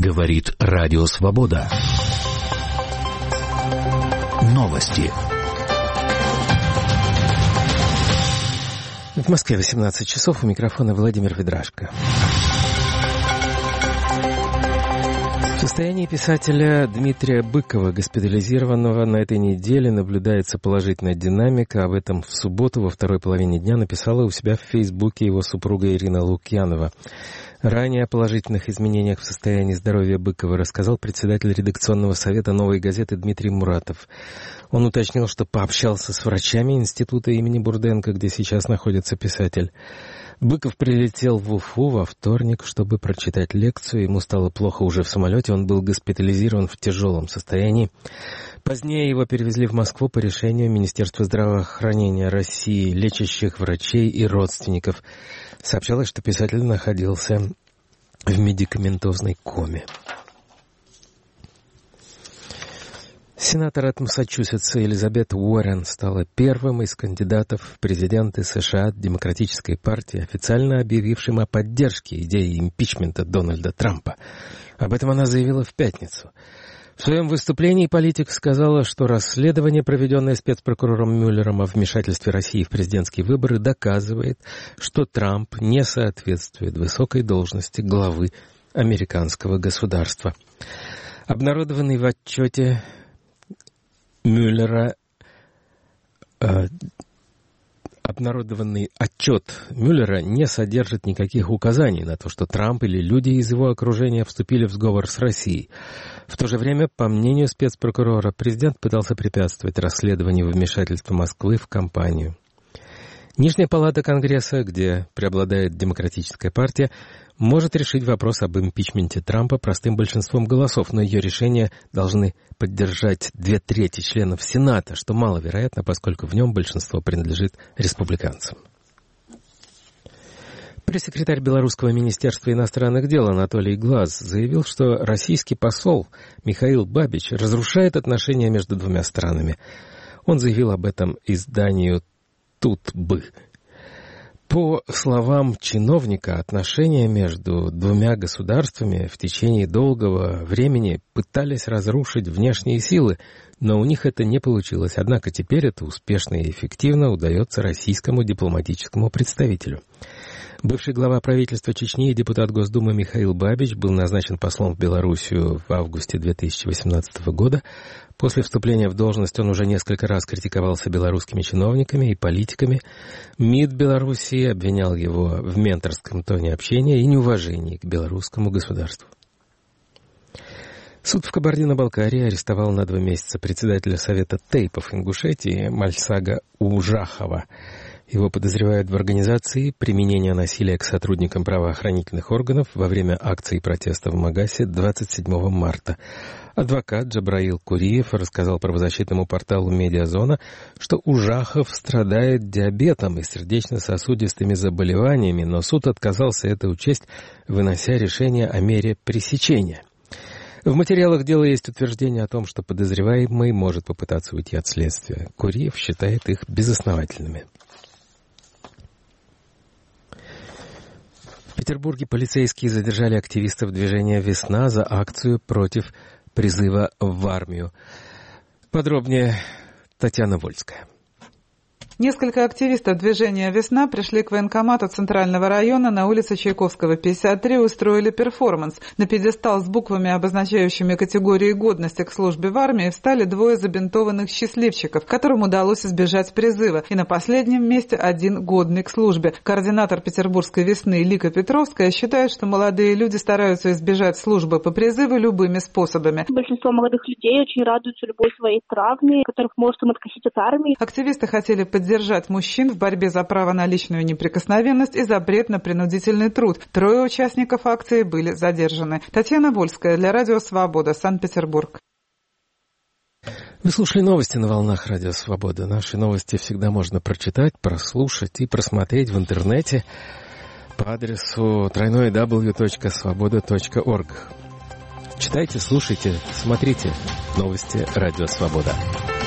Говорит Радио Свобода. Новости. В Москве 18 часов. У микрофона Владимир Ведрашко. В состоянии писателя Дмитрия Быкова, госпитализированного на этой неделе, наблюдается положительная динамика. Об этом в субботу во второй половине дня написала у себя в Фейсбуке его супруга Ирина Лукьянова. Ранее о положительных изменениях в состоянии здоровья Быкова рассказал председатель редакционного совета «Новой газеты» Дмитрий Муратов. Он уточнил, что пообщался с врачами института имени Бурденко, где сейчас находится писатель. Быков прилетел в Уфу во вторник, чтобы прочитать лекцию. Ему стало плохо уже в самолете, он был госпитализирован в тяжелом состоянии. Позднее его перевезли в Москву по решению Министерства здравоохранения России, лечащих врачей и родственников. Сообщалось, что писатель находился в медикаментозной коме. Сенатор от Массачусетса Элизабет Уоррен стала первым из кандидатов в президенты США от Демократической партии, официально объявившим о поддержке идеи импичмента Дональда Трампа. Об этом она заявила в пятницу. В своем выступлении политик сказала, что расследование, проведенное спецпрокурором Мюллером о вмешательстве России в президентские выборы, доказывает, что Трамп не соответствует высокой должности главы американского государства. Обнародованный в отчете Мюллера Обнародованный отчет Мюллера не содержит никаких указаний на то, что Трамп или люди из его окружения вступили в сговор с Россией. В то же время, по мнению спецпрокурора, президент пытался препятствовать расследованию вмешательства Москвы в кампанию. Нижняя палата Конгресса, где преобладает Демократическая партия, может решить вопрос об импичменте Трампа простым большинством голосов, но ее решение должны поддержать 2/3 членов Сената, что маловероятно, поскольку в нем большинство принадлежит республиканцам. Пресс-секретарь Белорусского министерства иностранных дел Анатолий Глаз заявил, что российский посол Михаил Бабич разрушает отношения между двумя странами. Он заявил об этом изданию «Тут-бы». По словам чиновника, отношения между двумя государствами в течение долгого времени пытались разрушить внешние силы, но у них это не получилось. Однако теперь это успешно и эффективно удается российскому дипломатическому представителю. Бывший глава правительства Чечни и депутат Госдумы Михаил Бабич был назначен послом в Белоруссию в августе 2018 года. После вступления в должность он уже несколько раз критиковался белорусскими чиновниками и политиками. МИД Белоруссии обвинял его в менторском тоне общения и неуважении к белорусскому государству. Суд в Кабардино-Балкарии арестовал на 2 месяца председателя Совета тейпов Ингушетии Мальсага Ужахова. Его подозревают в организации применения насилия к сотрудникам правоохранительных органов во время акции протеста в Магасе 27 марта. Адвокат Джабраил Куриев рассказал правозащитному порталу «Медиазона», что Ужахов страдает диабетом и сердечно-сосудистыми заболеваниями, но суд отказался это учесть, вынося решение о мере пресечения. В материалах дела есть утверждение о том, что подозреваемый может попытаться уйти от следствия. Куриев считает их безосновательными. В Петербурге полицейские задержали активистов движения «Весна» за акцию против призыва в армию. Подробнее Татьяна Вольская. Несколько активистов движения «Весна» пришли к военкомату Центрального района на улице Чайковского, 53, устроили перформанс. На пьедестал с буквами, обозначающими категории годности к службе в армии, встали 2 забинтованных счастливчиков, которым удалось избежать призыва. И на последнем месте 1 годный к службе. Координатор петербургской «Весны» Лика Петровская считает, что молодые люди стараются избежать службы по призыву любыми способами. Большинство молодых людей очень радуются любой своей травме, которых может им откосить от армии. Активисты хотели поддержать мужчин в борьбе за право на личную неприкосновенность и запрет на принудительный труд. 3 участников акции были задержаны. Татьяна Вольская для Радио Свобода, Санкт-Петербург. Вы слушали новости на волнах Радио Свобода. Наши новости всегда можно прочитать, прослушать и просмотреть в интернете по адресу www.svoboda.org. Читайте, слушайте, смотрите новости Радио Свобода.